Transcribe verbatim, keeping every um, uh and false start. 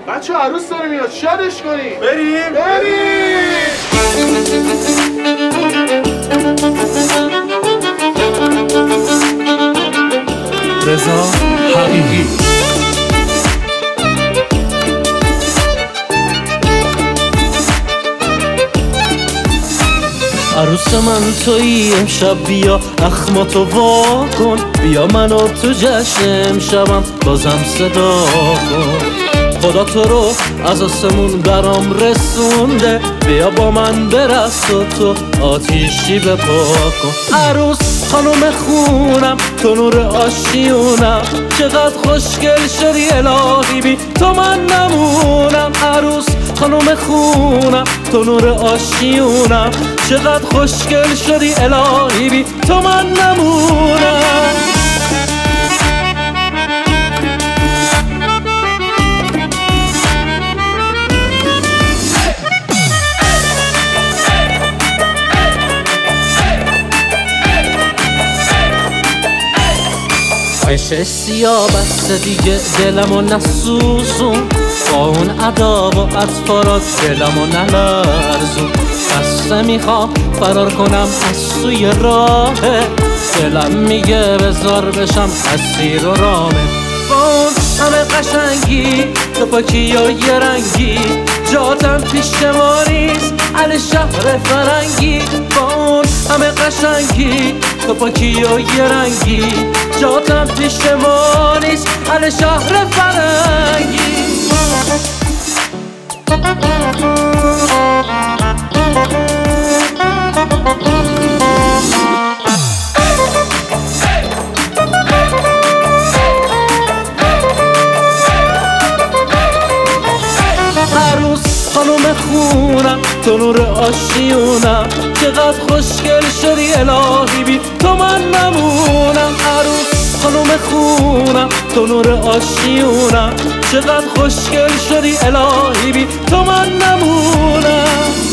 بچه عروس داره میاد، شادش کنیم. بریم بریم. رضا حقیقی. عروس من تویی، امشب بیا اخماتو وا کن، بیا منو تو جشن امشبم بازم صدا کن. خدا تو رو از آسمون برام رسونده، بیا با من برقص و تو آتیشی بپا کن. عروس خانوم خونم، تو نور آشیونم، چقدر خوشگل شدی الهی، بی تو من نمونم. عروس خانوم خونم، تو نور آشیونم، چقدر خوشگل شدی الهی، بی تو من نمونم. عشق سیاه بسته دیگه دلمو نسوزون، با اون ادا و اطفارات دلمو نلرزون. بسته میخوام فرار کنم از سوی راهه، دلم میگه بزار بشم اسیر و رامه. با اون همه قشنگی تو پاکی و یه رنگی، جاتم پیش ما نیست اهل شهر فرنگی. با اون همه قشنگی تو پاکی و یه رنگی، جاتم پیش ما نیست اهل شهر فرنگی. عروس خانوم خونم، تو نور آشیونم، چقدر خوشگل شدی الهی، بی تو من نمونم. عروس خانوم خونم، تو نور آشیونم، چقدر خوشگل شدی الهی، بی تو من نمونم.